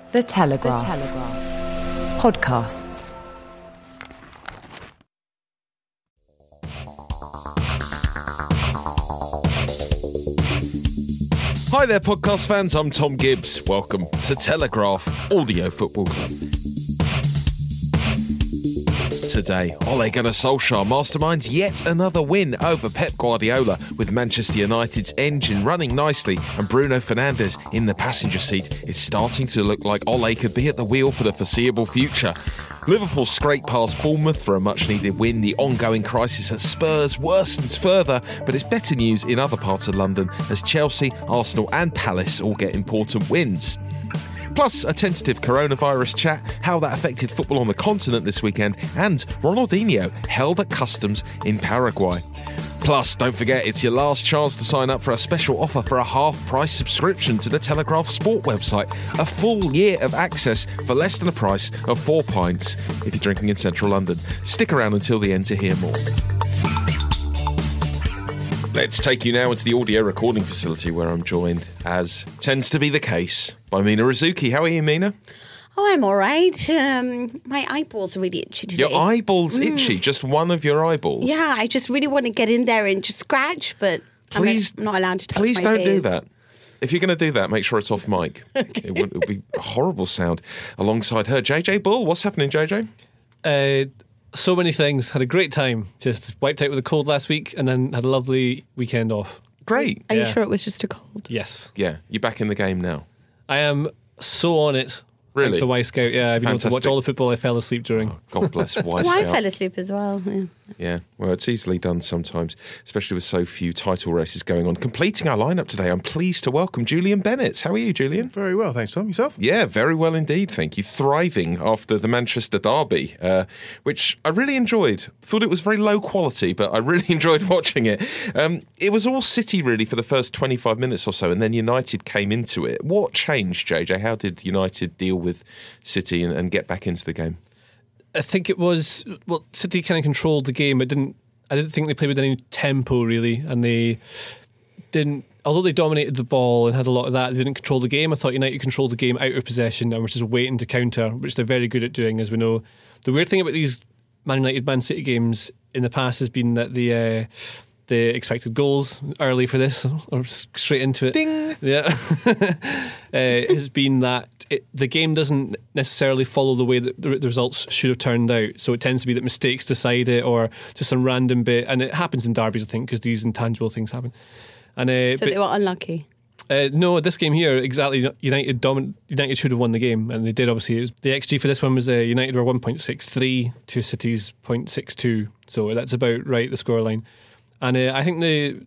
The Telegraph. The Telegraph. Podcasts. Hi there, podcast fans. I'm Tom Gibbs. Welcome to Telegraph Audio Football Club. Today, Ole Gunnar Solskjaer masterminds yet another win over Pep Guardiola, with Manchester United's engine running nicely and Bruno Fernandes in the passenger seat. It's starting to look like Ole could be at the wheel for the foreseeable future. Liverpool scrape past Bournemouth for a much-needed win. The ongoing crisis at Spurs worsens further, but it's better news in other parts of London as Chelsea, Arsenal and Palace all get important wins. Plus, a tentative coronavirus chat, how that affected football on the continent this weekend, and Ronaldinho held at customs in Paraguay. Plus, don't forget, it's your last chance to sign up for a special offer for a half-price subscription to the Telegraph Sport website. A full year of access for less than the price of 4 pints if you're drinking in central London. Stick around until the end to hear more. Let's take you now into the audio recording facility where I'm joined, as tends to be the case, by Mina Rzouki. How are you, Mina? Oh, I'm all right. My eyeballs are really itchy today. Your eyeballs itchy? Just one of your eyeballs? Yeah, I just really want to get in there and just scratch, but I'm not allowed to touch my face. Please don't do that. If you're going to do that, make sure it's off mic. Okay. It would be a horrible sound alongside her. JJ Bull, what's happening, JJ? So many things. Had a great time. Just wiped out with a cold last week and then had a lovely weekend off. Great. Are you sure it was just a cold? Yes. Yeah, you're back in the game now. I am so on it. Really? Thanks to Y Scout. Yeah, I've been able to watch all the football I fell asleep during. Oh, God bless Y Scout. Well, I fell asleep as well. Yeah, well, it's easily done sometimes, especially with so few title races going on. Completing our lineup today, I'm pleased to welcome Julian Bennett. How are you, Julian? Very well, thanks, Tom. Yourself? Yeah, very well indeed, thank you. Thriving after the Manchester derby, which I really enjoyed. Thought it was very low quality, but I really enjoyed watching it. It was all City, really, for the first 25 minutes or so, and then United came into it. What changed, JJ? How did United deal with City and get back into the game? I think it was, City kind of controlled the game. I didn't think they played with any tempo, really, and they didn't, although they dominated the ball and had a lot of that, they didn't control the game. I thought United controlled the game out of possession and were just waiting to counter, which they're very good at doing, as we know. The weird thing about these Man United Man City games in the past has been that the expected goals early for this, or straight into it. Ding! Yeah. Has been that the game doesn't necessarily follow the way that the results should have turned out. So it tends to be that mistakes decide it, or just some random bit. And it happens in derbies, I think, because these intangible things happen. And so they were unlucky? No, this game here, exactly. United should have won the game, and they did, obviously. The XG for this one was United were 1.63 to City's 0.62. So that's about right, the scoreline. And I think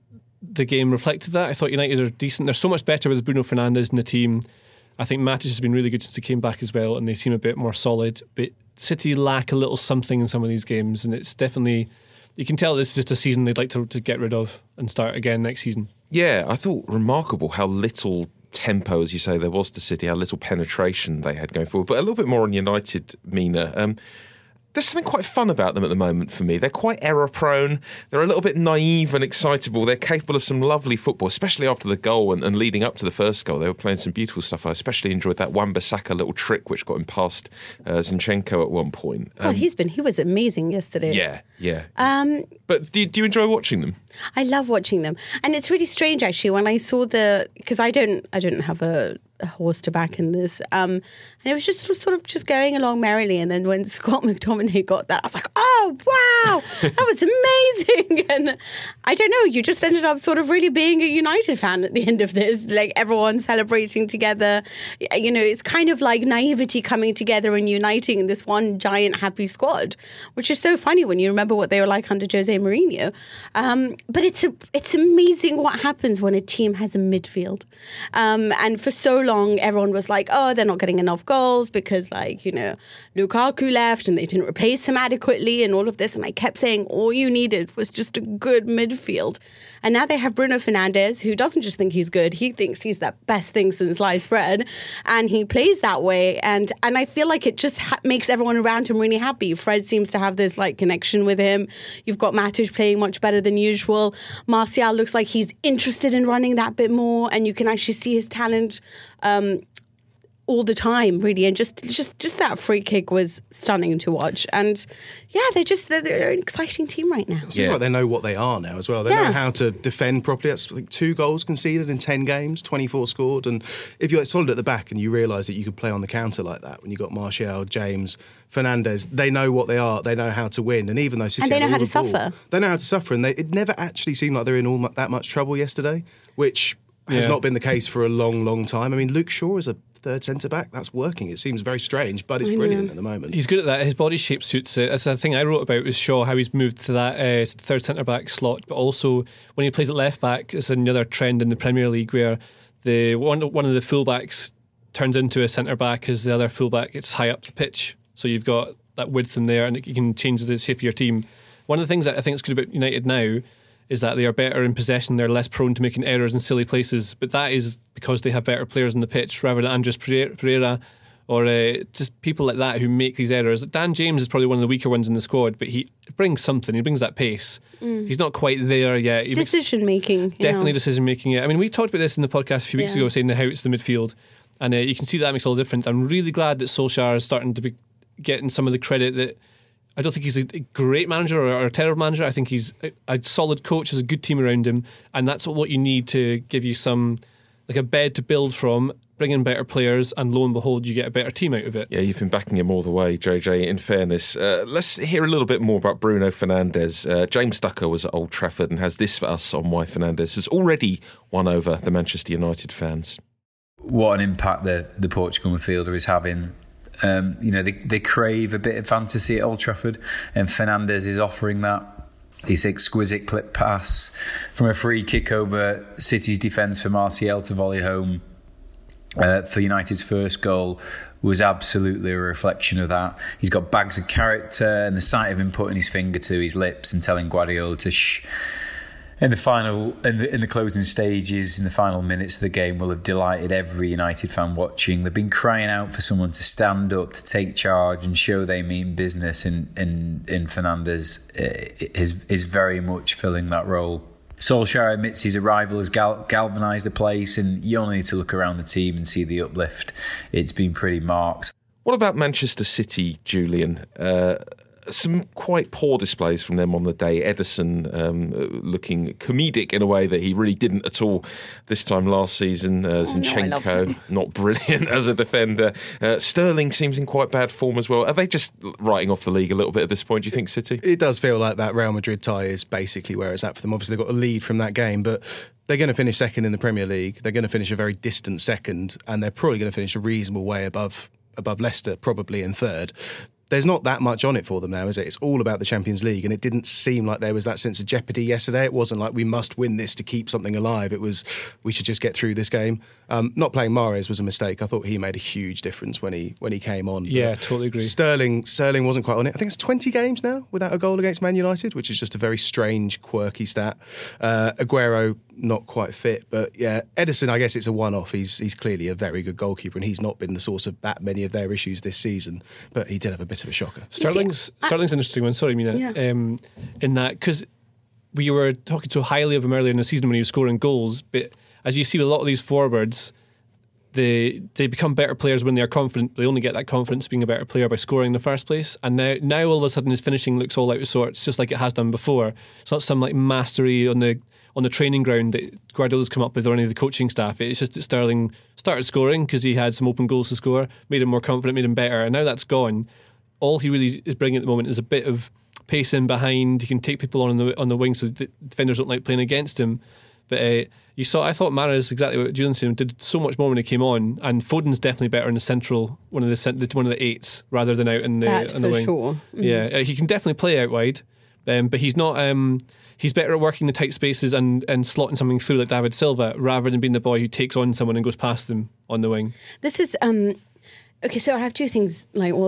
the game reflected that. I thought United are decent. They're so much better with Bruno Fernandes in the team. I think Matic has been really good since he came back as well, and they seem a bit more solid. But City lack a little something in some of these games, and it's definitely, you can tell this is just a season they'd like to get rid of and start again next season. Yeah, I thought remarkable how little tempo, as you say, there was to City, how little penetration they had going forward. But a little bit more on United, Mina. There's something quite fun about them at the moment for me. They're quite error-prone. They're a little bit naive and excitable. They're capable of some lovely football, especially after the goal and leading up to the first goal. They were playing some beautiful stuff. I especially enjoyed that Wan-Bissaka little trick which got him past Zinchenko at one point. God, he was amazing yesterday. Yeah. But do you enjoy watching them? I love watching them. And it's really strange, actually, when I saw because I don't have a horse to back in this. And it was just sort of just going along merrily. And then when Scott McTominay got that, I was like, oh, wow, that was amazing. And I don't know, you just ended up sort of really being a United fan at the end of this. Like everyone celebrating together. You know, it's kind of like naivety coming together and uniting in this one giant happy squad, which is so funny when you remember what they were like under Jose Mourinho. But it's amazing what happens when a team has a midfield. And for so long, everyone was like, oh, they're not getting enough goals because, like, you know, Lukaku left and they didn't replace him adequately and all of this. And I kept saying all you needed was just a good midfield. And now they have Bruno Fernandes, who doesn't just think he's good, he thinks he's the best thing since sliced bread. And he plays that way. And I feel like it just makes everyone around him really happy. Fred seems to have this, like, connection with him. You've got Matic playing much better than usual. Martial looks like he's interested in running that bit more. And you can actually see his talent all the time, really, and just that free kick was stunning to watch. And yeah, they're an exciting team right now. It seems like they know what they are now as well. They know how to defend properly. That's like 2 goals conceded in 10 games, 24 scored. And if you're solid at the back and you realise that you can play on the counter like that, when you've got Martial, James, Fernandes, they know what they are. They know how to win. And even though City and they know had how all to the ball, suffer. they know how to suffer. And it never actually seemed like they're in all that much trouble yesterday, which has not been the case for a long, long time. I mean, Luke Shaw is a third centre-back. That's working. It seems very strange, but it's brilliant at the moment. He's good at that. His body shape suits it. That's the thing I wrote about with Shaw, how he's moved to that third centre-back slot, but also when he plays at left-back, it's another trend in the Premier League where one of the full-backs turns into a centre-back as the other full-back gets high up the pitch. So you've got that width in there and you can change the shape of your team. One of the things that I think is good about United now is that they are better in possession, they're less prone to making errors in silly places, but that is because they have better players on the pitch rather than Andres Pereira or just people like that who make these errors. Dan James is probably one of the weaker ones in the squad, but he brings something, he brings that pace. He's not quite there yet. Decision making. Definitely decision making, yeah. I mean, we talked about this in the podcast a few weeks ago, saying how it's the midfield, and you can see that makes all the difference. I'm really glad that Solskjaer is starting to be getting some of the credit that I don't think he's a great manager or a terrible manager. I think he's a solid coach, has a good team around him, and that's what you need to give you some, like a bed to build from, bring in better players, and lo and behold, you get a better team out of it. Yeah, you've been backing him all the way, JJ, in fairness. Let's hear a little bit more about Bruno Fernandes. James Ducker was at Old Trafford and has this for us on why Fernandes has already won over the Manchester United fans. What an impact the Portugal midfielder is having. They crave a bit of fantasy at Old Trafford, and Fernandes is offering that. This exquisite clip pass from a free kick over City's defence for Martial to volley home for United's first goal was absolutely a reflection of that. He's got bags of character, and the sight of him putting his finger to his lips and telling Guardiola to shh in the closing stages, in the final minutes of the game, will have delighted every United fan watching. They've been crying out for someone to stand up, to take charge and show they mean business, and Fernandes is very much filling that role. Solskjaer admits his arrival has galvanised the place, and you only need to look around the team and see the uplift. It's been pretty marked. What about Manchester City, Julian? Some quite poor displays from them on the day. Ederson looking comedic in a way that he really didn't at all this time last season. Zinchenko, not brilliant as a defender. Sterling seems in quite bad form as well. Are they just writing off the league a little bit at this point, do you think, City? It does feel like that Real Madrid tie is basically where it's at for them. Obviously, they've got a lead from that game, but they're going to finish second in the Premier League. They're going to finish a very distant second, and they're probably going to finish a reasonable way above Leicester, probably in third. There's not that much on it for them now, is it? It's all about the Champions League, and it didn't seem like there was that sense of jeopardy yesterday. It wasn't like we must win this to keep something alive. It was we should just get through this game. Not playing Mahrez was a mistake. I thought he made a huge difference when he came on. Yeah, totally agree. Sterling wasn't quite on it. I think it's 20 games now without a goal against Man United, which is just a very strange, quirky stat. Aguero not quite fit, but yeah, Ederson, I guess it's a one-off. He's clearly a very good goalkeeper, and he's not been the source of that many of their issues this season, but he did have a bit of a shocker. Sterling's an interesting one. Sorry, Mina. Yeah. In that, because we were talking so highly of him earlier in the season when he was scoring goals, but as you see with a lot of these forwards, they become better players when they are confident. They only get that confidence being a better player by scoring in the first place. And now all of a sudden his finishing looks all out of sorts, just like it has done before. It's not some like mastery on the training ground that Guardiola's come up with or any of the coaching staff. It's just that Sterling started scoring because he had some open goals to score, made him more confident, made him better, and now that's gone. All he really is bringing at the moment is a bit of pace in behind. He can take people on the wing, so the defenders don't like playing against him. But I thought Mahrez, exactly what Julian said, did so much more when he came on, and Foden's definitely better in the central, one of the eights, rather than out in the wing. Sure. Mm-hmm. Yeah, he can definitely play out wide, but he's not. He's better at working the tight spaces and slotting something through like David Silva, rather than being the boy who takes on someone and goes past them on the wing. This is Okay, so I have three things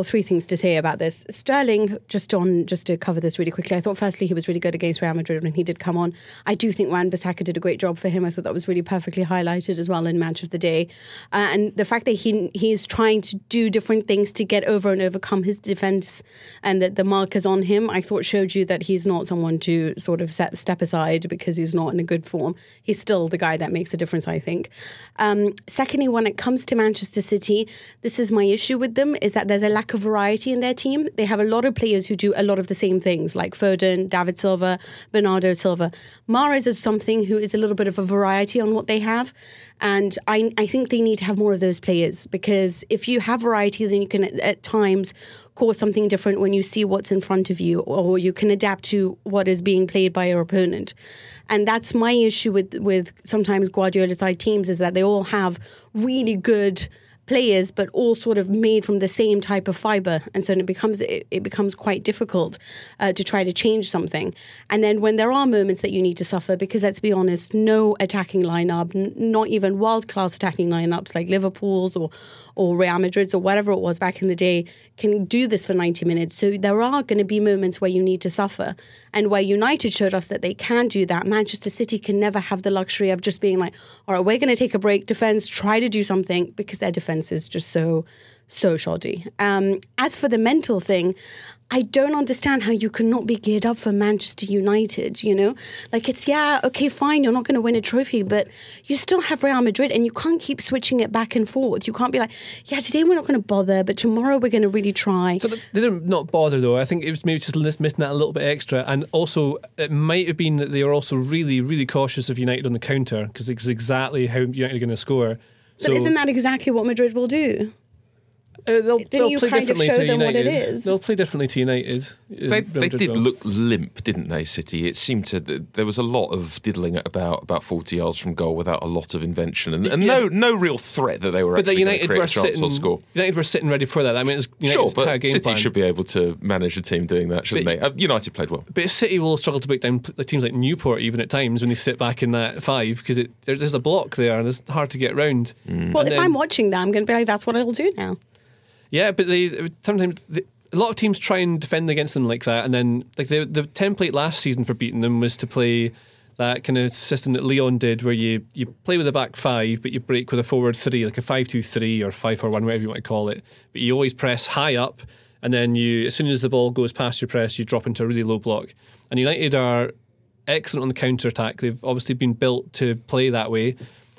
to say about this. Sterling, just to cover this really quickly, I thought firstly he was really good against Real Madrid when he did come on. I do think Wan-Bissaka did a great job for him. I thought that was really perfectly highlighted as well in Match of the Day. And the fact that he is trying to do different things to get over and overcome his defence and that the markers on him, I thought showed you that he's not someone to sort of step aside because he's not in a good form. He's still the guy that makes a difference, I think. Secondly, when it comes to Manchester City, this is my issue with them, is that there's a lack of variety in their team. They have a lot of players who do a lot of the same things, like Foden, David Silva, Bernardo Silva. Mahrez is something who is a little bit of a variety on what they have. And I think they need to have more of those players, because if you have variety, then you can at times cause something different when you see what's in front of you, or you can adapt to what is being played by your opponent. And that's my issue with sometimes Guardiola-side teams, is that they all have really good players, but all sort of made from the same type of fibre, and so it becomes quite difficult to try to change something. And then when there are moments that you need to suffer, because let's be honest, no attacking lineup, not even world-class attacking lineups like Liverpool's or Real Madrid's or whatever it was back in the day, can do this for 90 minutes. So there are going to be moments where you need to suffer, and where United showed us that they can do that. Manchester City can never have the luxury of just being like, all right, we're going to take a break, defence, try to do something, because their defence is just so shoddy. As for the mental thing, I don't understand how you cannot be geared up for Manchester United, you know? Like, it's, yeah, okay, fine, you're not going to win a trophy, but you still have Real Madrid, and you can't keep switching it back and forth. You can't be like, yeah, today we're not going to bother, but tomorrow we're going to really try. So they didn't not bother, though. I think it was maybe just missing that a little bit extra. And also, it might have been that they were also really, really cautious of United on the counter, because it's exactly how United are going to score. But isn't that exactly what Madrid will do? They'll Didn't you play kind of differently show to them United. what it is? They'll play differently to United. They did look limp, didn't they, City? It seemed to... There was a lot of diddling at about 40 yards from goal without a lot of invention, and no real threat that they were actually going to create a chance or score. United were sitting ready for that. I mean, it's sure, but game City plan. should be able to manage a team doing that, shouldn't they? United played well. But City will struggle to break down teams like Newport even at times when they sit back in that 5, because there's a block there and it's hard to get round. Well, if I'm watching that, I'm going to be like, that's what I'll do now. Yeah, but sometimes a lot of teams try and defend against them like that, and then like the template last season for beating them was to play that kind of system that Lyon did, where you play with a back 5, but you break with a forward 3, like a 5-2-3 or 5-4-1, whatever you want to call it. But you always press high up, and then as soon as the ball goes past your press, you drop into a really low block. And United are excellent on the counter attack. They've obviously been built to play that way,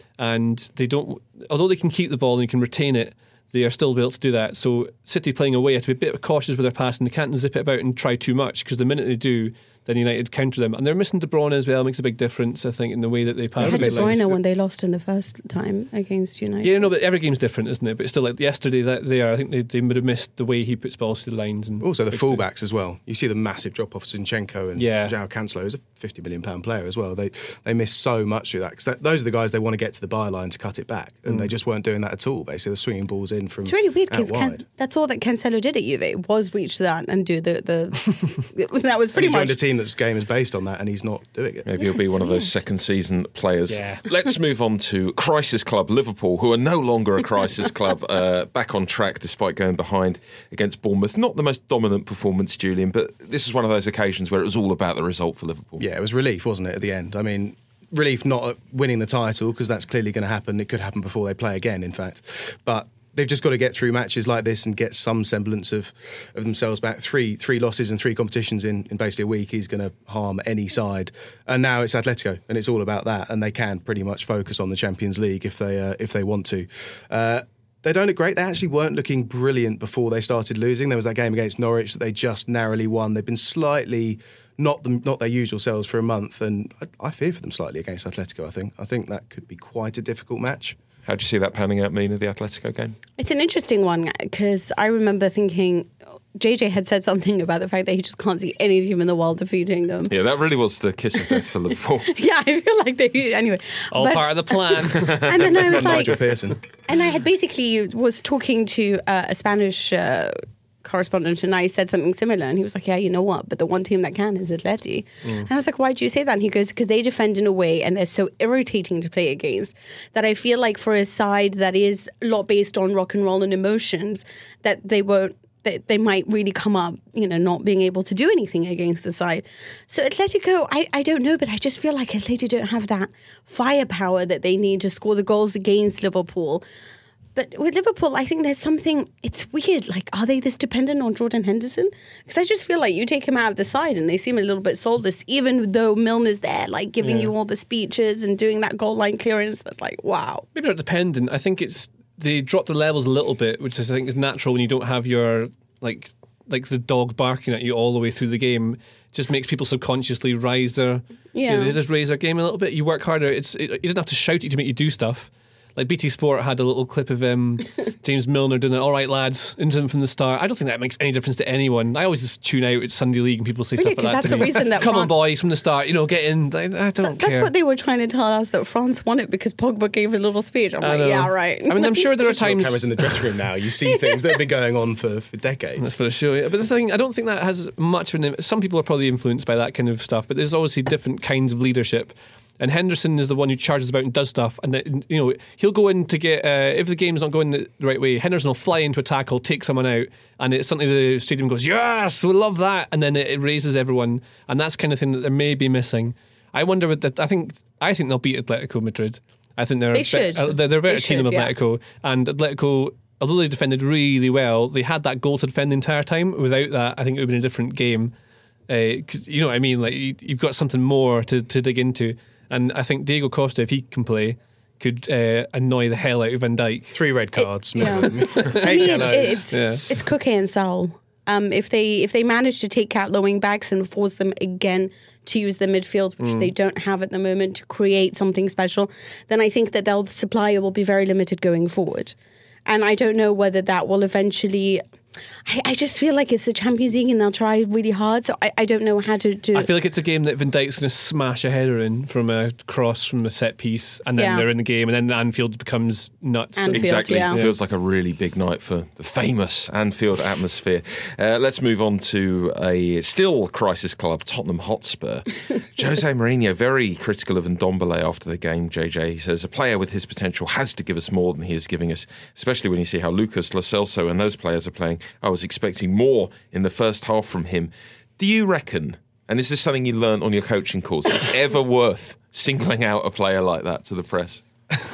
and they don't. Although they can keep the ball and you can retain it, they are still able to do that. So City playing away have to be a bit cautious with their passing. They can't zip it about and try too much, because the minute they do, then United counter them. And they're missing De Bruyne as well. Makes a big difference, I think, in the way that they pass. They had De Bruyne when they lost in the first time against United. Yeah, no, but every game's different, isn't it? But still, like yesterday, I think they would have missed the way he puts balls through the lines. And also the fullbacks as well. You see the massive drop off Zinchenko and João Cancelo, who's a £50 million player as well. They miss so much through that, because those are the guys they want to get to the byline to cut it back, and they just weren't doing that at all. Basically, they're swinging balls in from. It's really weird, because that's all that Cancelo did at Juve was reach that and do the that was pretty much. He joined much a team that's game is based on that, and he's not doing it. Maybe he'll be one of those second season players. Yeah. Let's move on to Crisis Club Liverpool, who are no longer a crisis club, back on track despite going behind against Bournemouth. Not the most dominant performance, Julian, but this was one of those occasions where it was all about the result for Liverpool. Yeah, it was relief, wasn't it, at the end? I mean, relief not at winning the title, because that's clearly going to happen. It could happen before they play again, in fact. But they've just got to get through matches like this and get some semblance of themselves back. Three losses in 3 competitions in basically a week is going to harm any side. And now it's Atletico, and it's all about that. And they can pretty much focus on the Champions League if they want to. They don't look great. They actually weren't looking brilliant before they started losing. There was that game against Norwich that they just narrowly won. They've been slightly not their usual selves for a month, and I fear for them slightly against Atletico. I think that could be quite a difficult match. How do you see that panning out, Mina, the Atletico game? It's an interesting one, because I remember thinking JJ had said something about the fact that he just can't see any team in the world defeating them. Yeah, that really was the kiss of death for Liverpool. Yeah, I feel like they anyway. Part of the plan. And then I was like, Nigel Pearson. And I had basically was talking to a Spanish correspondent and I said something similar, and he was like, yeah, you know what, but the one team that can is Atleti. And I was like, why do you say that? And he goes, because they defend in a way and they're so irritating to play against that I feel like for a side that is a lot based on rock and roll and emotions, that they might really come up, not being able to do anything against the side. So Atletico, I don't know, but I just feel like Atletico don't have that firepower that they need to score the goals against Liverpool. But with Liverpool, I think there's something, it's weird. Like, are they this dependent on Jordan Henderson? Because I just feel like you take him out of the side and they seem a little bit soulless, even though Milner's there, like giving you all the speeches and doing that goal line clearance. That's like, wow. Maybe not dependent. I think they drop the levels a little bit, which I think is natural when you don't have your, like the dog barking at you all the way through the game. It just makes people subconsciously raise their, they just raise their game a little bit. You work harder. It doesn't have to shout at you to make you do stuff. Like BT Sport had a little clip of James Milner doing it, all right lads, into him from the start. I don't think that makes any difference to anyone. I always just tune out at Sunday League and people say stuff like that. That's the reason that come on boys, from the start, get in. I don't care. That's what they were trying to tell us, that France won it because Pogba gave a little speech. I'm like, yeah, right. I mean, I'm sure there are times... cameras in the dressing room now. You see things that have been going on for decades. That's for sure. Yeah. But the thing, I don't think that has much of an... Some people are probably influenced by that kind of stuff, but there's obviously different kinds of leadership. And Henderson is the one who charges about and does stuff. And he'll go in to get, if the game's not going the right way, Henderson will fly into a tackle, take someone out, and it's something the stadium goes, yes, we love that. And then it raises everyone. And that's kind of thing that they may be missing. I wonder with that. I think they'll beat Atletico Madrid. I think they're a better team than Atletico. Yeah. And Atletico, although they defended really well, they had that goal to defend the entire time. Without that, I think it would have been a different game. Because you know what I mean? Like you've got something more to dig into. And I think Diego Costa, if he can play, could annoy the hell out of Van Dijk. 3 red cards. It's Koke and Saul. If they manage to take out the wing backs and force them again to use the midfield, which they don't have at the moment, to create something special, then I think that their supply will be very limited going forward. And I don't know whether that will eventually... I just feel like it's the Champions League and they'll try really hard, so I don't know how to do. I feel like it's a game that Van Dijk's going to smash a header in from a cross from a set piece, and then they're in the game, and then Anfield becomes nuts. Exactly. It feels like a really big night for the famous Anfield atmosphere. Let's move on to a still crisis club, Tottenham Hotspur. Jose Mourinho very critical of Ndombele after the game. JJ, he says a player with his potential has to give us more than he is giving us, especially when you see how Lucas, Lo Celso and those players are playing. I was expecting more in the first half from him. Do you reckon, and is this something you learned on your coaching course, it's ever worth singling out a player like that to the press?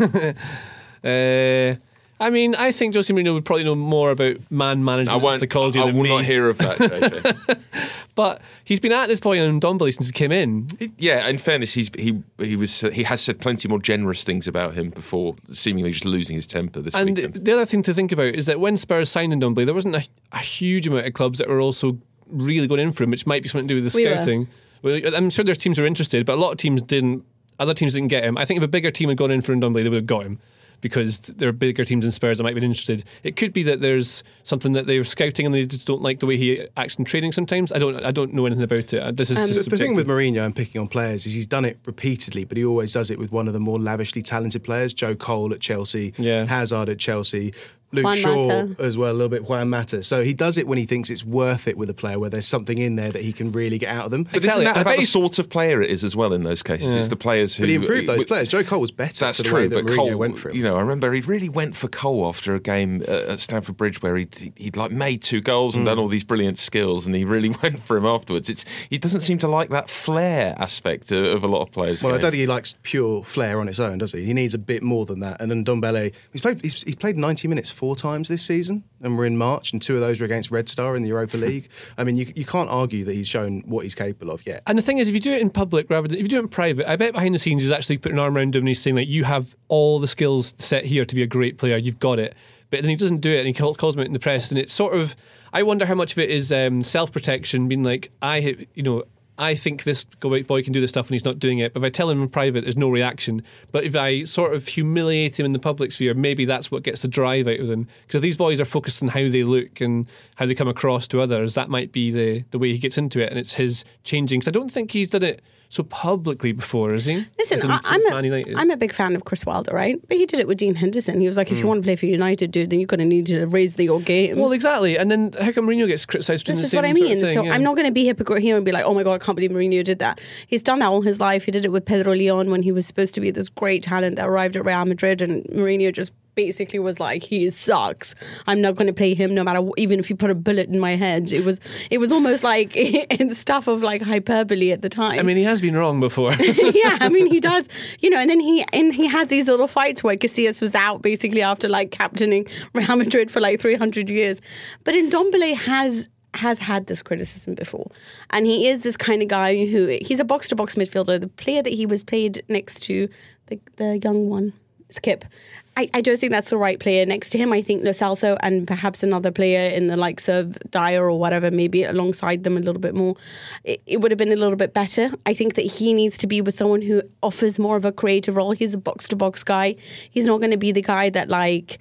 I mean, I think Jose Mourinho would probably know more about man management psychology than me. I will not hear of that, JJ. But he's been at this point on Ndombele since he came in. Yeah, in fairness, he has said plenty more generous things about him before seemingly just losing his temper this weekend. And the other thing to think about is that when Spurs signed Ndombele, there wasn't a huge amount of clubs that were also really going in for him, which might be something to do with the scouting. Well, I'm sure there's teams who were interested, but a lot of teams didn't. Other teams didn't get him. I think if a bigger team had gone in for Ndombele, they would have got him, because there are bigger teams than Spurs that might be interested. It could be that there's something that they're scouting and they just don't like the way he acts in training sometimes. I don't know anything about it. This is just the thing with Mourinho and picking on players is he's done it repeatedly, but he always does it with one of the more lavishly talented players. Joe Cole at Chelsea, Hazard at Chelsea, Luke Juan Shaw Mata as well, a little bit, Juan Mata. So he does it when he thinks it's worth it with a player, where there's something in there that he can really get out of them. But isn't that about the sort of player it is as well in those cases? It's the players who... But he improved those players. Joe Cole was better. That's for the true, way that but Mourinho Cole went for him. I remember he really went for Cole after a game at Stamford Bridge where he'd like made 2 goals and done all these brilliant skills, and he really went for him afterwards. He doesn't seem to like that flair aspect of a lot of players' Well, games. I don't think he likes pure flair on its own, does he? He needs a bit more than that. And then Ndombele, he's played 90 minutes 4 times this season, and we're in March, and 2 of those were against Red Star in the Europa League. I mean, you can't argue that he's shown what he's capable of yet. And the thing is, if you do it in public rather than if you do it in private, I bet behind the scenes he's actually putting an arm around him and he's saying, like, you have all the skills set here to be a great player, you've got it. But then he doesn't do it, and he calls him out in the press, and it's sort of, I wonder how much of it is self-protection, being like, I think this boy can do this stuff and he's not doing it. But if I tell him in private, there's no reaction. But if I sort of humiliate him in the public sphere, maybe that's what gets the drive out of them. Because if these boys are focused on how they look and how they come across to others, that might be the way he gets into it, and it's his changing. Because I don't think he's done it so publicly before, is he? Listen, I'm a big fan of Chris Wilder, right? But he did it with Dean Henderson. He was like, if you want to play for United, dude, then you're going to need to raise your game. Well, exactly. And then how come Mourinho gets criticised for doing the same This is what I mean. sort of thing? So I'm not going to be hypocrite here and be like, oh my God, I can't believe Mourinho did that. He's done that all his life. He did it with Pedro Leon when he was supposed to be this great talent that arrived at Real Madrid, and Mourinho just basically was like, he sucks. I'm not going to play him no matter even if you put a bullet in my head. It was almost like in stuff of like hyperbole at the time. I mean, he has been wrong before. Yeah, I mean, he does, and then he had these little fights where Casillas was out basically after like captaining Real Madrid for like 300 years. But Ndombele has had this criticism before, and he is this kind of guy who he's a box-to-box midfielder. The player that he was played next to, the young one, Skip, I don't think that's the right player next to him. I think Lo Celso and perhaps another player in the likes of Dyer or whatever, maybe alongside them a little bit more, it would have been a little bit better. I think that he needs to be with someone who offers more of a creative role. He's a box-to-box guy. He's not going to be the guy that like,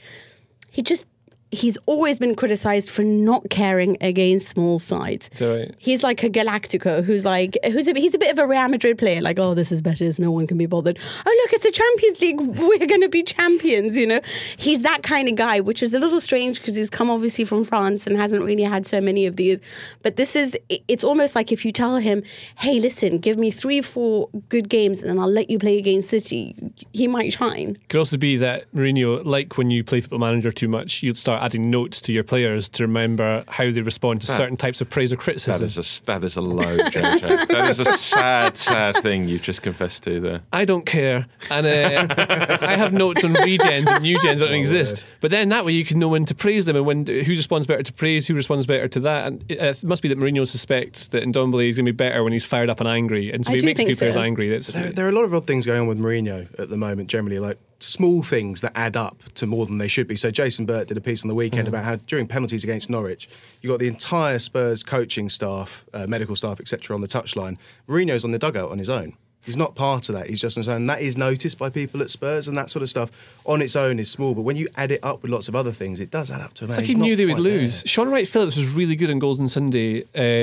he's always been criticised for not caring against small sides. Right. He's like a Galactico he's a bit of a Real Madrid player, like, oh, this is better, no one can be bothered. Oh, look, it's the Champions League, we're going to be champions, He's that kind of guy, which is a little strange because he's come obviously from France and hasn't really had so many of these. But it's almost like if you tell him, hey, listen, give me 3-4 good games and then I'll let you play against City, he might shine. It could also be that Mourinho, like when you play Football Manager too much, you'd start adding notes to your players to remember how they respond to certain types of praise or criticism. That is a low, JJ. That is a sad thing you've just confessed to there. I don't care. And I have notes on regens and new gens that don't exist. But then that way you can know when to praise them and who responds better to praise, who responds better to that. And it must be that Mourinho suspects that Ndombele is going to be better when he's fired up and angry. And so he makes two players angry. There are a lot of odd things going on with Mourinho at the moment, generally, like small things that add up to more than they should be. So Jason Burt did a piece on the weekend about how during penalties against Norwich, you got the entire Spurs coaching staff, medical staff, etc. on the touchline. Mourinho's on the dugout on his own. He's not part of that. He's just on his own. That is noticed by people at Spurs, and that sort of stuff on its own is small. But when you add it up with lots of other things, it does add up to a man. It's like he knew they would lose. Sean Wright-Phillips was really good on Goals on Sunday,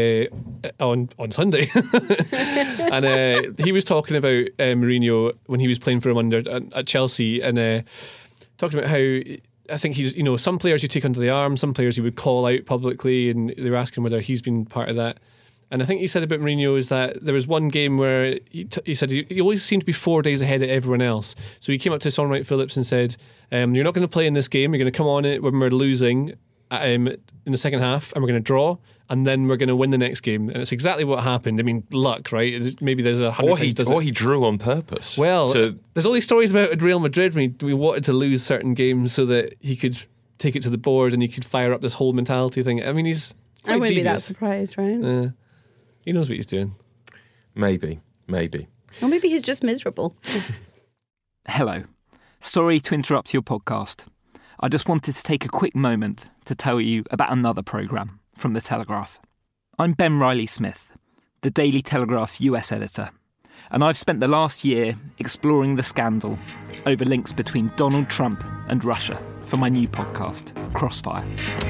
on Sunday. And he was talking about Mourinho when he was playing for him at Chelsea, and talking about how I think he's, some players you take under the arm, some players he would call out publicly, and they were asking whether he's been part of that. And I think he said about Mourinho is that there was one game where he said he always seemed to be 4 days ahead of everyone else. So he came up to Sean Wright-Phillips and said, you're not going to play in this game. You're going to come on it when we're losing in the second half, and we're going to draw, and then we're going to win the next game. And it's exactly what happened. I mean, luck, right? Maybe there's 100 or he drew on purpose. Well, there's all these stories about Real Madrid when he wanted to lose certain games so that he could take it to the board and he could fire up this whole mentality thing. I mean, I wouldn't be that surprised, right? He knows what he's doing. Maybe. Or maybe he's just miserable. Hello. Sorry to interrupt your podcast. I just wanted to take a quick moment to tell you about another programme from The Telegraph. I'm Ben Riley-Smith, the Daily Telegraph's US editor, and I've spent the last year exploring the scandal over links between Donald Trump and Russia for my new podcast, Crossfire.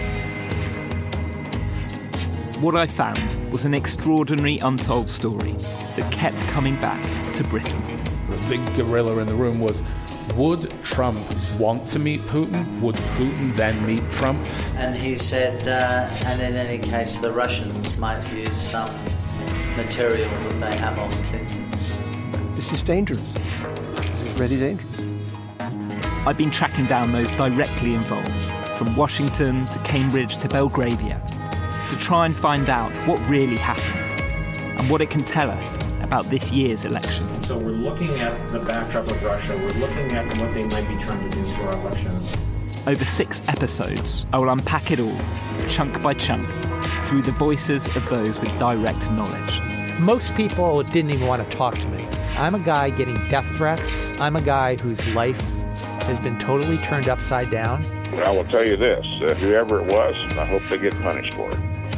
What I found was an extraordinary untold story that kept coming back to Britain. The big gorilla in the room was, would Trump want to meet Putin? Would Putin then meet Trump? And he said, and in any case, the Russians might use some material that they have on Clinton. This is dangerous. This is really dangerous. I've been tracking down those directly involved, from Washington to Cambridge to Belgravia, to try and find out what really happened and what it can tell us about this year's election. So we're looking at the backdrop of Russia. We're looking at what they might be trying to do for our election. Over 6 episodes, I will unpack it all, chunk by chunk, through the voices of those with direct knowledge. Most people didn't even want to talk to me. I'm a guy getting death threats. I'm a guy whose life has been totally turned upside down. I will tell you this, whoever it was, I hope they get punished for it.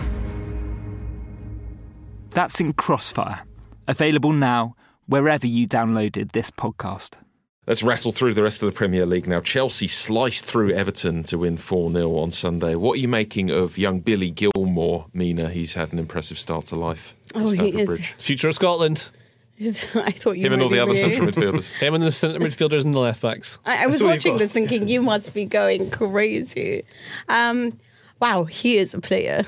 That's in Crossfire, available now wherever you downloaded this podcast. Let's rattle through the rest of the Premier League now. Chelsea sliced through Everton to win 4-0 on Sunday. What are you making of young Billy Gilmore, Mina? He's had an impressive start to life at Stamford Bridge. Future of Scotland. I thought you Him and all the other central midfield. midfielders. Him and the centre midfielders and the left backs. I was watching this thinking, you must be going crazy. Wow, he is a player.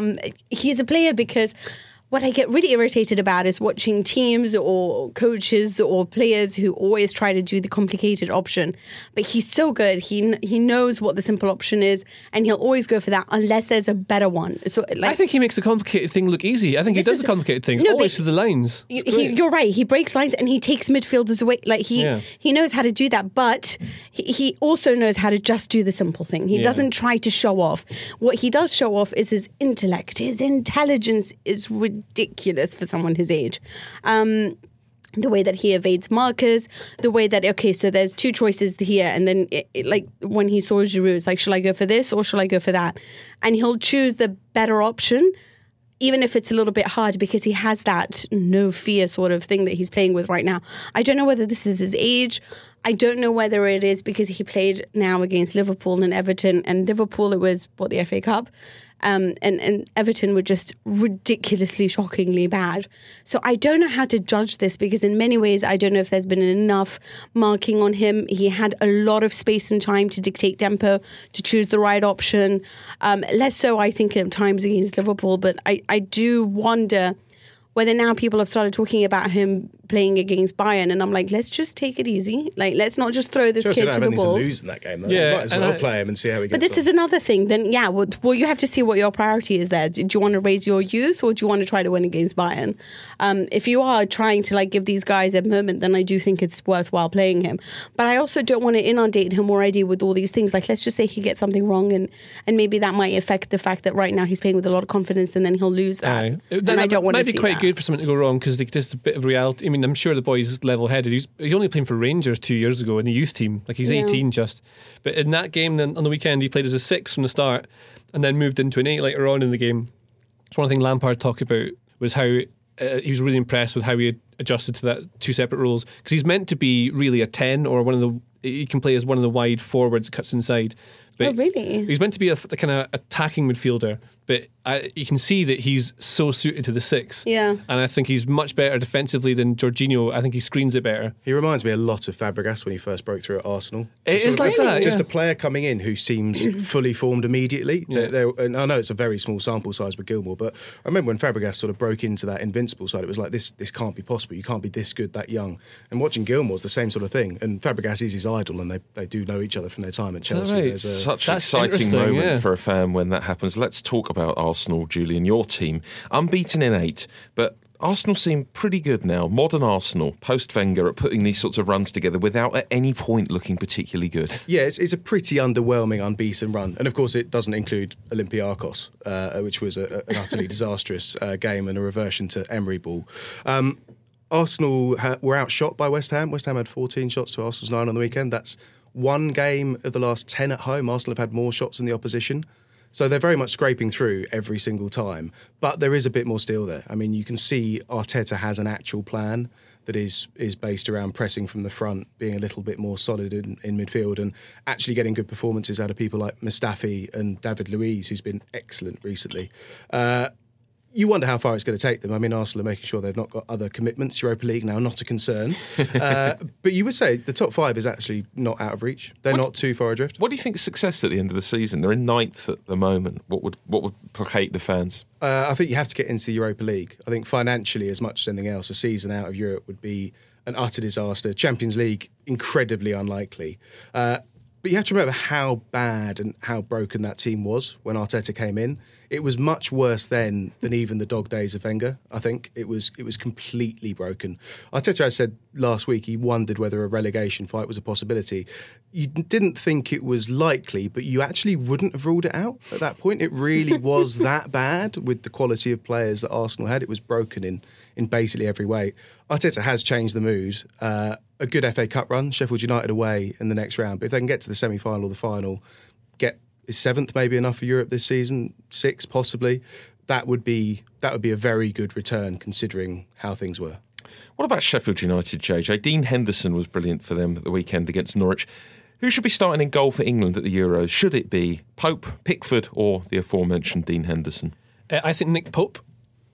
He's a player because what I get really irritated about is watching teams or coaches or players who always try to do the complicated option. But he's so good. He knows what the simple option is, and he'll always go for that unless there's a better one. So, I think he makes the complicated thing look easy. I think he does the complicated things always to the lines. You're right. He breaks lines and he takes midfielders away. Like he knows how to do that, but he also knows how to just do the simple thing. He doesn't try to show off. What he does show off is his intellect. His intelligence is ridiculous for someone his age. The way that he evades markers, the way that, okay, so there's two choices here, and then like when he saw Giroud, it's like, shall I go for this or shall I go for that? And he'll choose the better option, even if it's a little bit hard, because he has that no fear sort of thing that he's playing with right now. I don't know whether this is his age. I don't know whether it is because he played now against Liverpool and Everton, and Liverpool, it was, the FA Cup? And Everton were just ridiculously, shockingly bad. So I don't know how to judge this because in many ways, I don't know if there's been enough marking on him. He had a lot of space and time to dictate tempo, to choose the right option. Less so, I think, at times against Liverpool. But I do wonder whether now people have started talking about him playing against Bayern, and I'm like, let's just take it easy. Like, let's not just throw this kid to the wolves. To lose in that game, though. Yeah, might as well play him and see how he gets on. But this is another thing. Then, well, you have to see what your priority is there. Do you want to raise your youth, or do you want to try to win against Bayern? If you are trying to give these guys a moment, then I do think it's worthwhile playing him. But I also don't want to inundate him already with all these things. Like, let's just say he gets something wrong, and maybe that might affect the fact that right now he's playing with a lot of confidence, and then he'll lose that. And I don't want to see that. Might be quite good for something to go wrong because just a bit of reality. I mean, I'm sure the boy's level-headed. He's only playing for Rangers 2 years ago in the youth team. Like, he's 18 just. But in that game then on the weekend, he played as a 6 from the start and then moved into an 8 later on in the game. So one thing Lampard talked about was how he was really impressed with how he had adjusted to that 2 separate roles, because he's meant to be really a 10 or he can play as one of the wide forwards, cuts inside. But really? He's meant to be a kind of attacking midfielder, but you can see that he's so suited to the 6. Yeah. And I think he's much better defensively than Jorginho. I think he screens it better. He reminds me a lot of Fabregas when he first broke through at Arsenal. It is like that, Just a player coming in who seems fully formed immediately. Yeah. And I know it's a very small sample size with Gilmour, but I remember when Fabregas sort of broke into that invincible side, it was like, this can't be possible. You can't be this good, that young. And watching Gilmour's the same sort of thing. And Fabregas is his idol, and they do know each other from their time at Chelsea. Right? Such an exciting moment for a fan when that happens. Let's talk about Arsenal, Julian, your team. Unbeaten in 8, but Arsenal seem pretty good now. Modern Arsenal, post-Wenger, at putting these sorts of runs together without at any point looking particularly good. Yeah, it's a pretty underwhelming unbeaten run. And of course, it doesn't include Olympiacos, which was an utterly disastrous game and a reversion to Emery ball. Arsenal were outshot by West Ham. West Ham had 14 shots to Arsenal's 9 on the weekend. That's one game of the last 10 at home. Arsenal have had more shots than the opposition. So they're very much scraping through every single time. But there is a bit more steel there. I mean, you can see Arteta has an actual plan that is based around pressing from the front, being a little bit more solid in midfield, and actually getting good performances out of people like Mustafi and David Luiz, who's been excellent recently. You wonder how far it's going to take them. I mean, Arsenal are making sure they've not got other commitments. Europa League now, not a concern. But you would say the top 5 is actually not out of reach. They're not too far adrift. What do you think is success at the end of the season? They're in 9th at the moment. What would placate the fans? I think you have to get into the Europa League. I think financially, as much as anything else, a season out of Europe would be an utter disaster. Champions League, incredibly unlikely. But you have to remember how bad and how broken that team was when Arteta came in. It was much worse then than even the dog days of Wenger, I think. It was completely broken. Arteta has said last week he wondered whether a relegation fight was a possibility. You didn't think it was likely, but you actually wouldn't have ruled it out at that point. It really was that bad with the quality of players that Arsenal had. It was broken in basically every way. Arteta has changed the mood. A good FA Cup run, Sheffield United away in the next round. But if they can get to the semi-final or the final, is 7th maybe enough for Europe this season? 6th possibly. That would be a very good return considering how things were. What about Sheffield United, JJ? Dean Henderson was brilliant for them at the weekend against Norwich. Who should be starting in goal for England at the Euros? Should it be Pope, Pickford, or the aforementioned Dean Henderson? I think Nick Pope.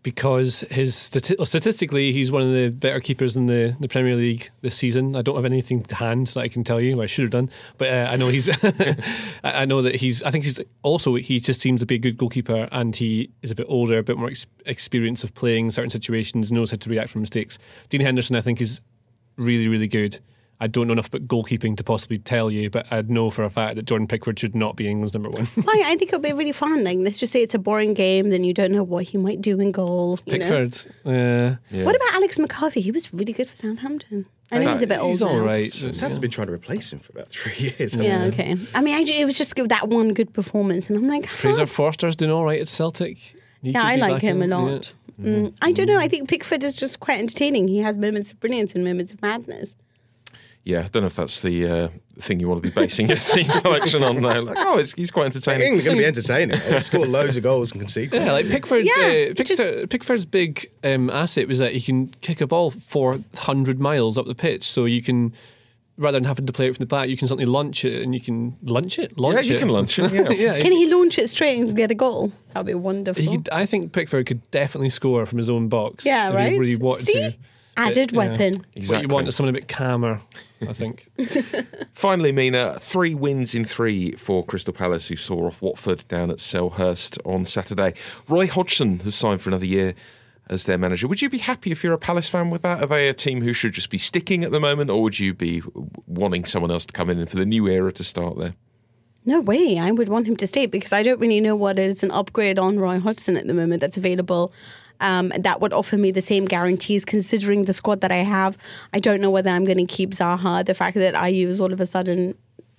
because statistically he's one of the better keepers in the Premier League this season. I don't have anything to hand that I can tell you. I should have done, but I know he's. I know that he's. I think he's also. He just seems to be a good goalkeeper, and he is a bit older, a bit more experience of playing certain situations, knows how to react from mistakes. Dean Henderson, I think, is really, really good. I don't know enough about goalkeeping to possibly tell you, but I'd know for a fact that Jordan Pickford should not be England's number one. I think it'll be really fun. Like, let's just say it's a boring game, then you don't know what he might do in goal. Pickford. Yeah. What about Alex McCarthy? He was really good for Southampton. I know he's a bit old. He's all right. Southampton's been trying to replace him for about 3 years. Yeah, okay. I mean, it was just that one good performance, and I'm like, Fraser Forster's doing all right at Celtic. I like him a lot. Yeah. I don't know. I think Pickford is just quite entertaining. He has moments of brilliance and moments of madness. Yeah, I don't know if that's the thing you want to be basing your team selection on now. Like, he's quite entertaining. England's going to be entertaining. They score loads of goals and concede. Yeah, like Pickford's big asset was that he can kick a ball 400 miles up the pitch, so you can, rather than having to play it from the back, you can suddenly launch it, and you can launch it. You can launch it. Yeah. Can he launch it straight and get a goal? That'd be wonderful. I think Pickford could definitely score from his own box. Yeah, if right. He really wanted to. Added weapon. Exactly. What you want is someone a bit calmer, I think. Finally, Mina, 3 wins in 3 for Crystal Palace, who saw off Watford down at Selhurst on Saturday. Roy Hodgson has signed for another year as their manager. Would you be happy if you're a Palace fan with that? Are they a team who should just be sticking at the moment, or would you be wanting someone else to come in and for the new era to start there? No way. I would want him to stay because I don't really know what is an upgrade on Roy Hodgson at the moment that's available. That would offer me the same guarantees considering the squad that I have. I don't know whether I'm going to keep Zaha. The fact that I use all of a sudden,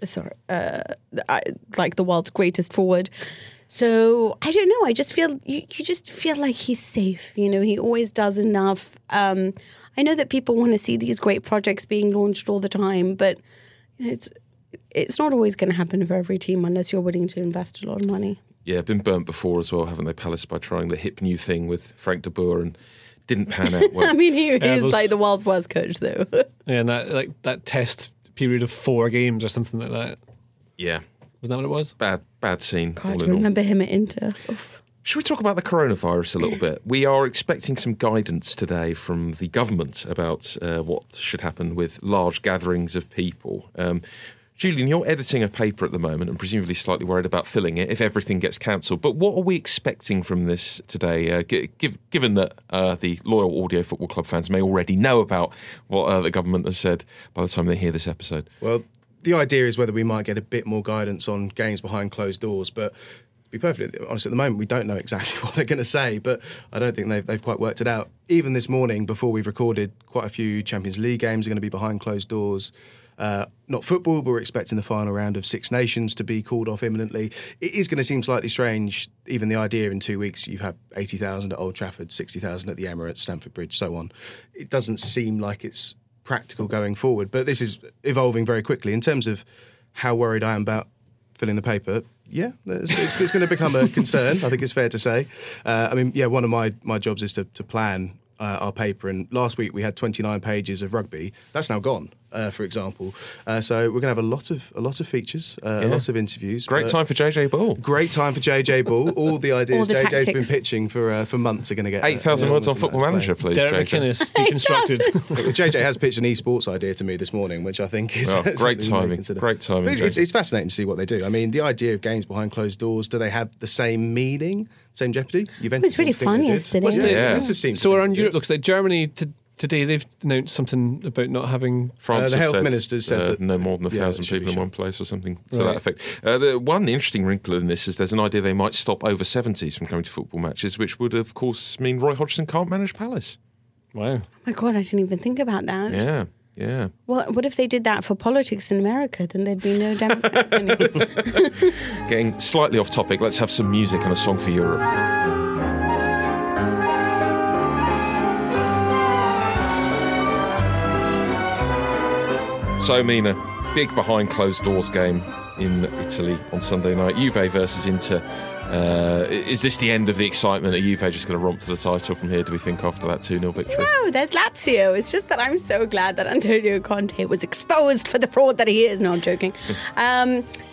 like the world's greatest forward. So I don't know. I just feel you just feel like he's safe. You know, he always does enough. I know that people want to see these great projects being launched all the time, but it's not always going to happen for every team unless you're willing to invest a lot of money. Yeah, been burnt before as well, haven't they, Palace, by trying the hip new thing with Frank de Boer and didn't pan out well. I mean, he's like the world's worst coach, though. Yeah, and that test period of 4 games or something like that. Yeah. Wasn't that what it was? Bad scene. God, I remember him at Inter. Oof. Should we talk about the coronavirus a little bit? We are expecting some guidance today from the government about what should happen with large gatherings of people. Julian, you're editing a paper at the moment and presumably slightly worried about filling it if everything gets cancelled. But what are we expecting from this today, given that the loyal Audio Football Club fans may already know about what the government has said by the time they hear this episode? Well, the idea is whether we might get a bit more guidance on games behind closed doors. But to be perfectly honest, at the moment, we don't know exactly what they're going to say. But I don't think they've quite worked it out. Even this morning, before we've recorded, quite a few Champions League games are going to be behind closed doors. Not football, but we're expecting the final round of Six Nations to be called off imminently. It is going to seem slightly strange, even the idea in 2 weeks you've had 80,000 at Old Trafford, 60,000 at the Emirates, Stamford Bridge, so on. It doesn't seem like it's practical going forward, but this is evolving very quickly. In terms of how worried I am about filling the paper, yeah, it's going to become a concern, I think it's fair to say. One of my jobs is to plan our paper, and last week we had 29 pages of rugby. That's now gone, for example. So we're going to have a lot of features, a lot of interviews. Great time for JJ Bull. Great time for JJ Bull. All the ideas JJ's been pitching for months are going to get 8,000 words on Football Manager, please. Derek McInnes, deconstructed. JJ has pitched an esports idea to me this morning, which I think is great timing. Great timing. It's fascinating to see what they do. I mean, the idea of games behind closed doors, do they have the same meaning, same jeopardy? Juventus, it was really fun yesterday. So around Europe, looks like Germany today they've announced something about not having. France the health minister said that no more than 1,000 people in one place or something to that effect. The one interesting wrinkle in this is there's an idea they might stop over 70s from coming to football matches, which would of course mean Roy Hodgson can't manage Palace. Wow! Oh my God, I didn't even think about that. Yeah. Well, what if they did that for politics in America? Then there'd be no Democrats. Getting slightly off topic, let's have some music and a song for Europe. So, Mina, big behind closed doors game in Italy on Sunday night. Juve versus Inter. Is this the end of the excitement? Are Juve just going to romp to the title from here, do we think, after that 2-0 victory? No, there's Lazio. It's just that I'm so glad that Antonio Conte was exposed for the fraud that he is. No, I'm joking.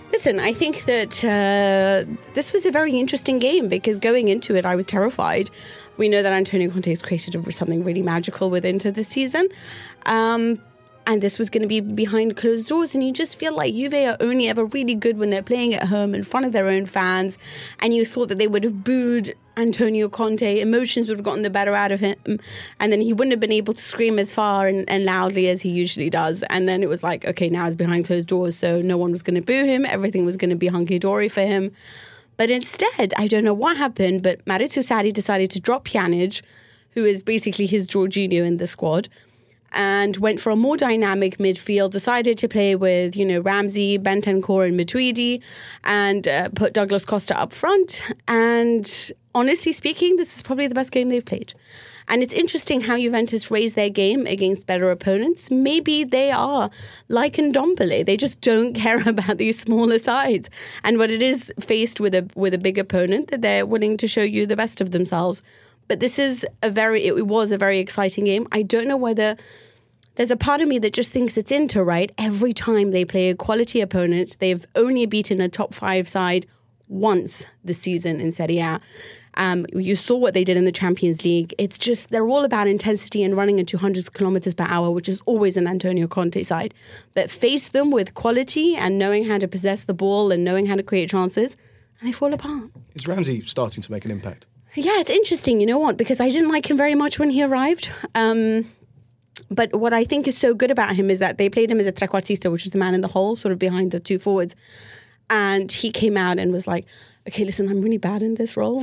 Listen, I think that this was a very interesting game because going into it, I was terrified. We know that Antonio Conte has created something really magical with Inter this season. And this was going to be behind closed doors. And you just feel like Juve are only ever really good when they're playing at home in front of their own fans. And you thought that they would have booed Antonio Conte. Emotions would have gotten the better out of him. And then he wouldn't have been able to scream as far and loudly as he usually does. And then it was like, okay, now it's behind closed doors. So no one was going to boo him. Everything was going to be hunky-dory for him. But instead, I don't know what happened, but Maurizio Sarri decided to drop Pjanic, who is basically his Jorginho in the squad, and went for a more dynamic midfield, decided to play with, Ramsey, Bentancur and Matuidi, and put Douglas Costa up front. And honestly speaking, this is probably the best game they've played. And it's interesting how Juventus raise their game against better opponents. Maybe they are like Ndombele. They just don't care about these smaller sides. And when it is faced with a big opponent, that they're willing to show you the best of themselves. But this is it was a very exciting game. I don't know whether there's a part of me that just thinks it's Inter, right? Every time they play a quality opponent, they've only beaten a top 5 side once this season in Serie A. You saw what they did in the Champions League. It's just, they're all about intensity and running at 200 kilometers per hour, which is always an Antonio Conte side. But face them with quality and knowing how to possess the ball and knowing how to create chances, and they fall apart. Is Ramsey starting to make an impact? Yeah, it's interesting, you know what, because I didn't like him very much when he arrived. But what I think is so good about him is that they played him as a trequartista, which is the man in the hole, sort of behind the two forwards. And he came out and was like, okay, listen, I'm really bad in this role.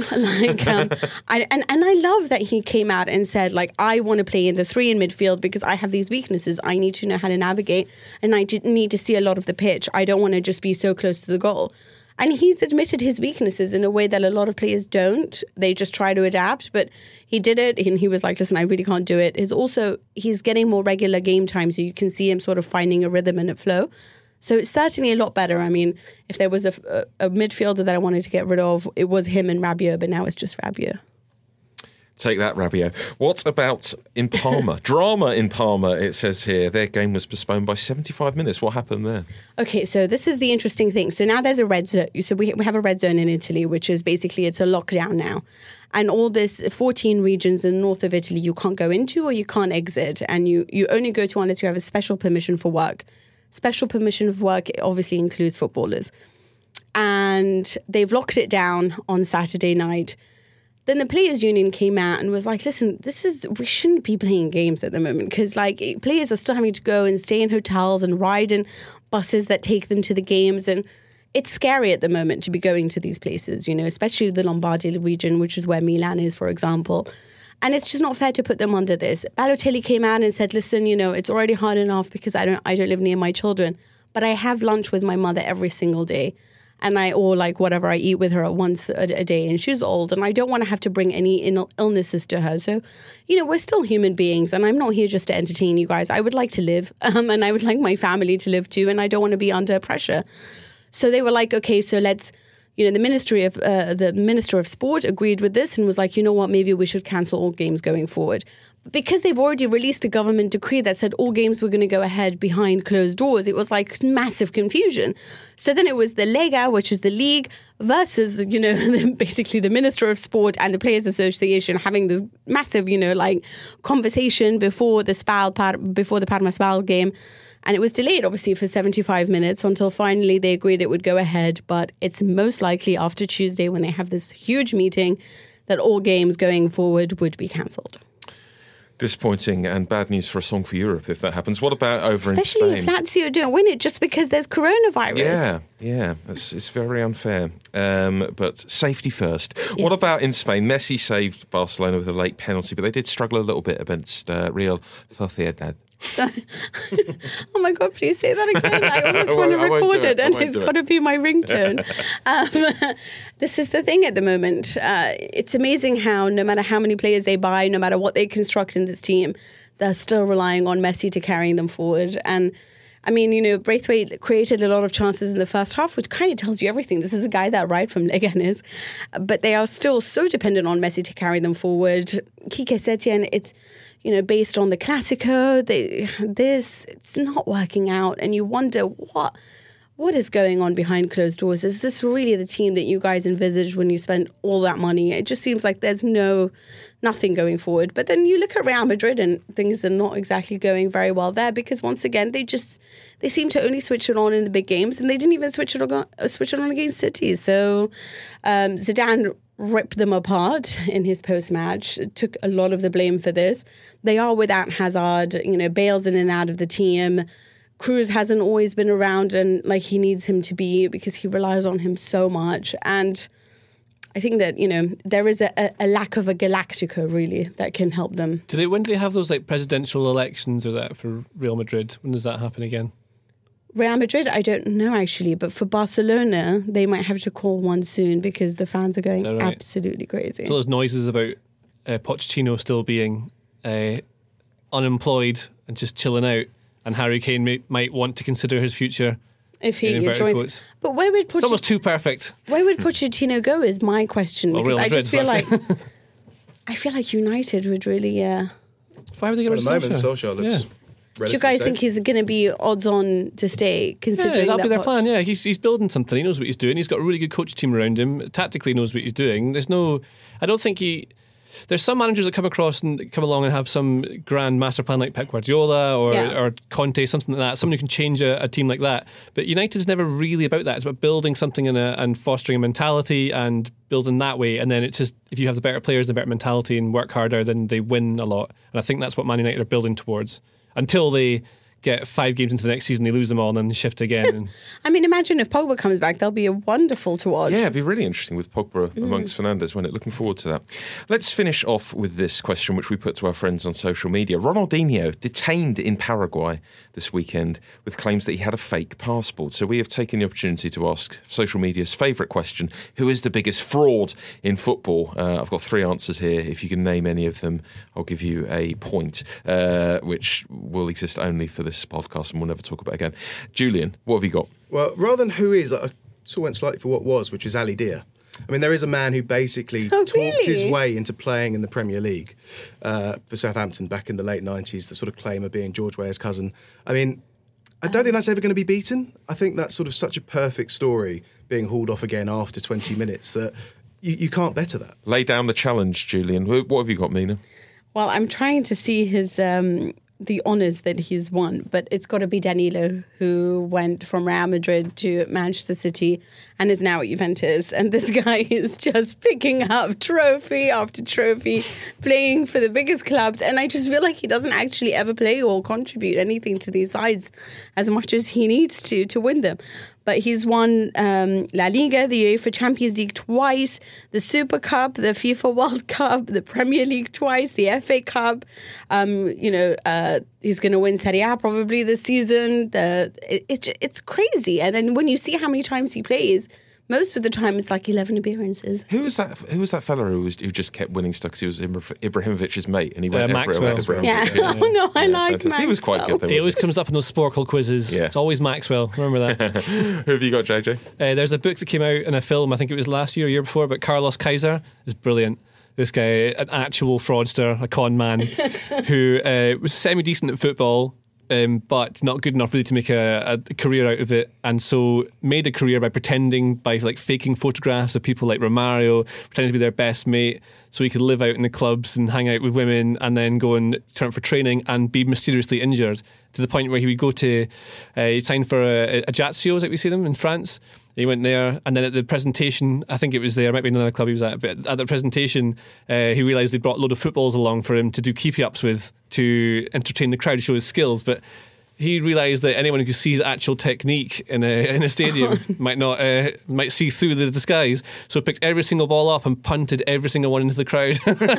I love that he came out and said, like, I want to play in the 3 in midfield because I have these weaknesses. I need to know how to navigate and I need to see a lot of the pitch. I don't want to just be so close to the goal. And he's admitted his weaknesses in a way that a lot of players don't. They just try to adapt, but he did it and he was like, listen, I really can't do it. He's getting more regular game time, so you can see him sort of finding a rhythm and a flow. So it's certainly a lot better. I mean, if there was a midfielder that I wanted to get rid of, it was him and Rabiot, but now it's just Rabiot. Take that, Rabiot. What about in Parma? Drama in Parma, it says here. Their game was postponed by 75 minutes. What happened there? Okay, so this is the interesting thing. So now there's a red zone. So we have a red zone in Italy, which is basically, it's a lockdown now. And all this 14 regions in the north of Italy you can't go into or you can't exit. And you only go to unless you have a special permission for work. Special permission for work obviously includes footballers. And they've locked it down on Saturday night. Then the Players Union came out and was like, listen, we shouldn't be playing games at the moment because like players are still having to go and stay in hotels and ride in buses that take them to the games. And it's scary at the moment to be going to these places, especially the Lombardy region, which is where Milan is, for example. And it's just not fair to put them under this. Balotelli came out and said, listen, it's already hard enough because I don't live near my children, but I have lunch with my mother every single day. And whatever, I eat with her once a day, and she's old, and I don't want to have to bring any illnesses to her. So, we're still human beings, and I'm not here just to entertain you guys. I would like to live, and I would like my family to live too, and I don't want to be under pressure. So they were like, okay, so let's, the Minister of Sport agreed with this and was like, you know what, maybe we should cancel all games going forward. Because they've already released a government decree that said all games were going to go ahead behind closed doors, it was like massive confusion. So then it was the Lega, which is the league, versus, basically the Minister of Sport and the Players Association having this massive, conversation before the Parma Spal game. And it was delayed, obviously, for 75 minutes until finally they agreed it would go ahead. But it's most likely after Tuesday, when they have this huge meeting, that all games going forward would be cancelled. Disappointing and bad news for a Song for Europe if that happens. What about over Especially in Spain? Especially if Lazio don't win it just because there's coronavirus. Yeah. It's very unfair. But safety first. Yes. What about in Spain? Messi saved Barcelona with a late penalty, but they did struggle a little bit against Real Sociedad. Oh my God, please say that again. I almost want to record it and it's got to be my ringtone. This is the thing at the moment. It's amazing how no matter how many players they buy, no matter what they construct in this team, they're still relying on Messi to carry them forward. And I mean, Braithwaite created a lot of chances in the first half, which kind of tells you everything. This is a guy that right from Leganés. But they are still so dependent on Messi to carry them forward. Quique Setien, it's based on the Clásico, it's not working out. And you wonder what is going on behind closed doors? Is this really the team that you guys envisaged when you spent all that money? It just seems like there's nothing going forward. But then you look at Real Madrid and things are not exactly going very well there, because once again, they seem to only switch it on in the big games, and they didn't even switch it on against City. So Zidane ripped them apart in his post-match, took a lot of the blame for this. They are without Hazard, Bale's in and out of the team. Cruz hasn't always been around and like he needs him to be, because he relies on him so much. And I think that, there is a lack of a Galactica, really, that can help them. When do they have those like presidential elections or that for Real Madrid? When does that happen again? Real Madrid, I don't know actually, but for Barcelona, they might have to call one soon because the fans are going absolutely crazy. So those noises about Pochettino still being unemployed and just chilling out, and Harry Kane might want to consider his future. If he joins, quotes. But where would it's almost too perfect. Where would Pochettino go? Is my question, well, because Real Madrid, I feel like United would really. Why would they get rid of Solskjaer? At the moment, Solskjaer looks. Do you guys think he's going to be odds on to stay? Considering that'll be their plan. Yeah, he's building something. He knows what he's doing. He's got a really good coach team around him. Tactically knows what he's doing. I don't think there's some managers that come along and have some grand master plan like Pep Guardiola or Conte, something like that. Someone who can change a team like that. But United's never really about that. It's about building something and fostering a mentality and building that way. And then it's just, if you have the better players, the better mentality and work harder, then they win a lot. And I think that's what Man United are building towards. Until they get 5 games into the next season, they lose them all and then shift again. I mean, imagine if Pogba comes back, they'll be wonderful to watch. Yeah, it'd be really interesting with Pogba amongst Fernandes, wouldn't it? Looking forward to that. Let's finish off with this question, which we put to our friends on social media. Ronaldinho detained in Paraguay this weekend with claims that he had a fake passport. So we have taken the opportunity to ask social media's favourite question: who is the biggest fraud in football? I've got 3 answers here. If you can name any of them, I'll give you a point, which will exist only for this podcast and we'll never talk about it again. Julian, what have you got? Well, rather than who is, I sort of went slightly for what was, which is Ali Dia. I mean, there is a man who basically talked his way into playing in the Premier League for Southampton back in the late 90s, the sort of claim of being George Weah's cousin. I mean, I don't think that's ever going to be beaten. I think that's sort of such a perfect story being hauled off again after 20 minutes that you can't better that. Lay down the challenge, Julian. What have you got, Mina? Well, I'm trying to see his the honours that he's won, but it's got to be Danilo, who went from Real Madrid to Manchester City and is now at Juventus. And this guy is just picking up trophy after trophy, playing for the biggest clubs. And I just feel like he doesn't actually ever play or contribute anything to these sides as much as he needs to win them. But he's won La Liga, the UEFA Champions League twice, the Super Cup, the FIFA World Cup, the Premier League twice, the FA Cup. He's going to win Serie A probably this season. It's crazy. And then when you see how many times he plays, most of the time it's like 11 appearances. Who was that fella who just kept winning stuff? Because he was Ibrahimovic's mate, and he went Maxwell. I like Maxwell. He was quite good. He always comes up in those Sporkle quizzes. Yeah. It's always Maxwell. Remember that. Who have you got, JJ? There's a book that came out in a film, I think it was last year or year before, but Carlos Kaiser is brilliant. This guy, an actual fraudster, a con man, who was semi-decent at football, but not good enough really to make a career out of it, and so made a career by faking photographs of people like Romario, pretending to be their best mate, so he could live out in the clubs and hang out with women, and then go and turn up for training and be mysteriously injured, to the point where he would go to he signed for Ajaccio, is that we see them in France. He went there, and then at the presentation, I think it was there, might be another club he was at, but at the presentation, he realised they brought a load of footballs along for him to do keepy-ups with, to entertain the crowd, show his skills. But he realised that anyone who sees actual technique in a stadium might see through the disguise, so picked every single ball up and punted every single one into the crowd.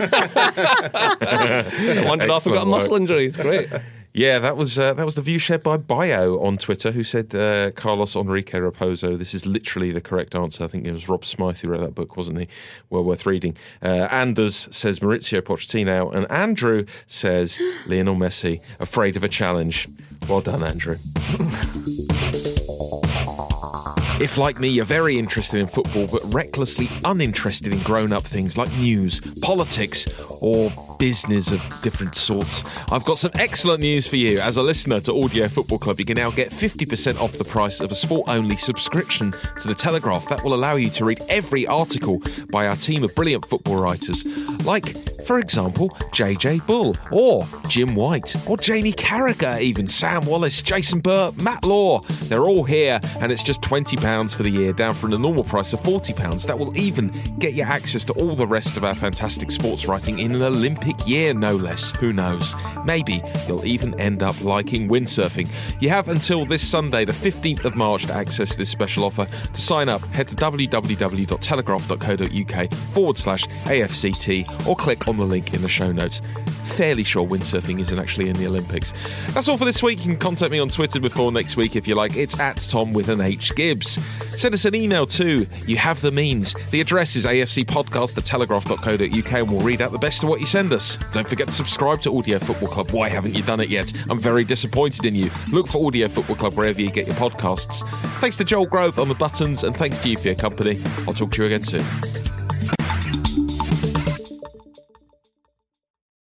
Wandered off and got a muscle injury. It's great. Yeah, that was the view shared by Bio on Twitter, who said Carlos Enrique Raposo. This is literally the correct answer. I think it was Rob Smythe who wrote that book, wasn't he? Well worth reading. Anders says Maurizio Pochettino, and Andrew says Lionel Messi, afraid of a challenge. Well done, Andrew. If, like me, you're very interested in football but recklessly uninterested in grown-up things like news, politics, or business of different sorts, I've got some excellent news for you. As a listener to Audio Football Club, you can now get 50% off the price of a sport-only subscription to The Telegraph. That will allow you to read every article by our team of brilliant football writers, like, for example, JJ Bull, or Jim White, or Jamie Carragher even, Sam Wallace, Jason Burr, Matt Law. They're all here, and it's just £20 for the year, down from the normal price of £40. That will even get you access to all the rest of our fantastic sports writing in an Olympic year, no less. Who knows? Maybe you'll even end up liking windsurfing. You have until this Sunday, the 15th of March, to access this special offer. To sign up, head to www.telegraph.co.uk/AFCT or click on the link in the show notes. Fairly sure windsurfing isn't actually in the Olympics. That's all for this week. You can contact me on Twitter before next week if you like. It's at Tom with an H Gibbs. Send us an email too. You have the means. The address is afcpodcast@telegraph.co.uk and we'll read out the best of what you send us. Don't forget to subscribe to Audio Football Club. Why haven't you done it yet? I'm very disappointed in you. Look for Audio Football Club wherever you get your podcasts. Thanks to Joel Grove on the buttons, and thanks to you for your company. I'll talk to you again soon.